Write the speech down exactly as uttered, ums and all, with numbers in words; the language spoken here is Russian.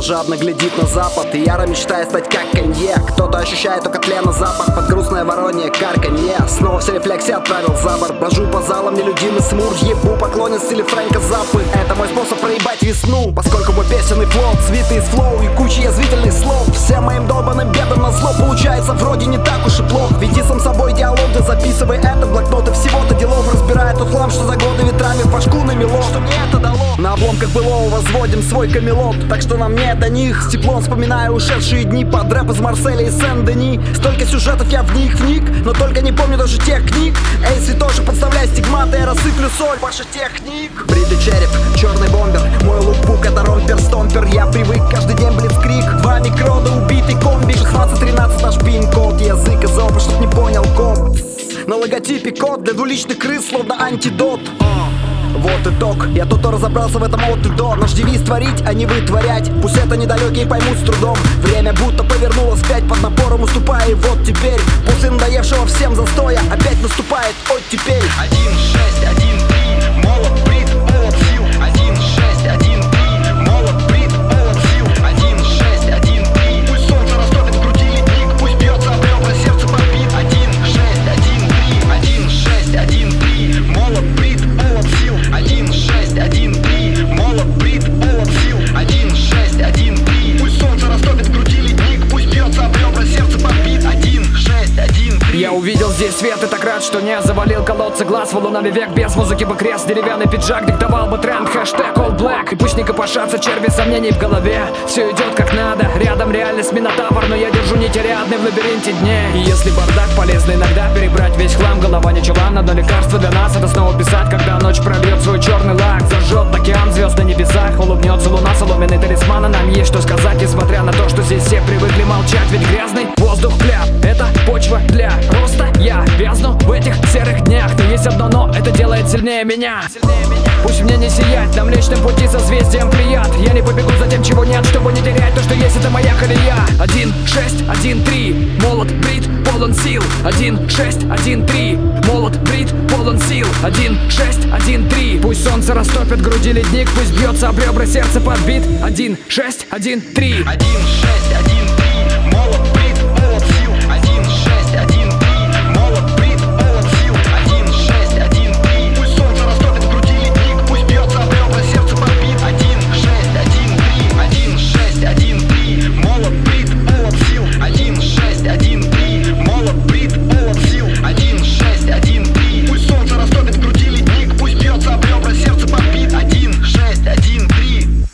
жадно глядит на запад и яро мечтает стать как Канье. Кто-то ощущает только тлена запах под грустное воронье карканье. Снова все рефлексы отправил за борт. Брожу по залам, нелюдимый смур. Ебу поклонен в стиле Фрэнка Заппы. Это мой способ проебать весну, поскольку мой песенный флот свитый из флоу и куча язвительных слов. Всем моим долбаным бедам на зло получается вроде не так уж и плохо. Веди сам собой диалог, да записывай это в блокноты. Всего-то делов разбирает тот хлам, что за годы ветрами в башку намело. Что мне это дало? На обломках былого возводим свой камелот, так что нам не до них. С теплом вспоминаю ушедшие дни под рэп из Марселя и Сен-Дени. Столько сюжетов я в них вник, но только не помню даже тех книг. Эй, святоша, подставляй стигматы, я рассыплю соль ваших техник. Бритый череп, черный бомбер, мой лукбук это ромпер-стомпер. Я привык каждый день блицкрик, два микрода, убитый комби. Шестнадцать тринадцать наш пин-код, язык из опа, чтоб не понял коп. На логотипе код для двуличных крыс, словно антидот. Вот итог, я тут разобрался в этом от и до. Наш девиз творить, а не вытворять. Пусть это недалекие поймут с трудом. Время будто повернулось вспять, под напором уступая. И вот теперь, после надоевшего всем застоя, опять наступает оттепель. Один, шесть, один, три, молот, брит, молот, сил. Один, шесть, один, три, молот, брит, молот, сил. Один, шесть, один, три, пусть солнце растопит в груди ледник, пусть бьется об ребра, сердце побит. Один, шесть, один, три, один, шесть, один, три, молот, брит, молот, сил. Один, шесть, один, три, молот, брит, молот, сил. Один, шесть, один, три, пусть солнце растопит в груди ледник, пусть бьется об ребра, сердце побит. Один, шесть, один, три. Я увидел здесь свет и так рад, что не завалил колодцы глаз. Валунами век без музыки бы крест, деревянный пиджак диктовал бы тренд. Хэштег all black, и пусть не копошатся черви сомнений в голове. Все идет как надо, рядом реальность минотавр, но я держу нити рядны в лабиринте дней. И если бардак, полезно иногда перебрать весь хлам. Голова не чулан, одно лекарство для нас — это снова писать, когда ночь прольет свой черный лак. Зажжет океан звезд на небесах, улыбнется луна, соломенный талисман, а нам есть что сказать, несмотря на то, что здесь все привыкли молчать. Ведь грязный воздух кляп — это почва для роста. Я вязну в этих серых днях, но есть одно но, это делает сильнее меня. Пусть мне не сиять на Млечном пути созвездием Плеяд. Я не побегу за тем, чего нет, чтобы не терять то, что есть, это моя колея. Один, шесть, один, три, молот, брит, полон сил. Один, шесть, один, три, молот, брит, полон сил. Один, шесть, один, три, пусть солнце растопит в груди ледник, пусть бьется об ребра, сердце подбит. Один, шесть, один, три. Один, шесть, один,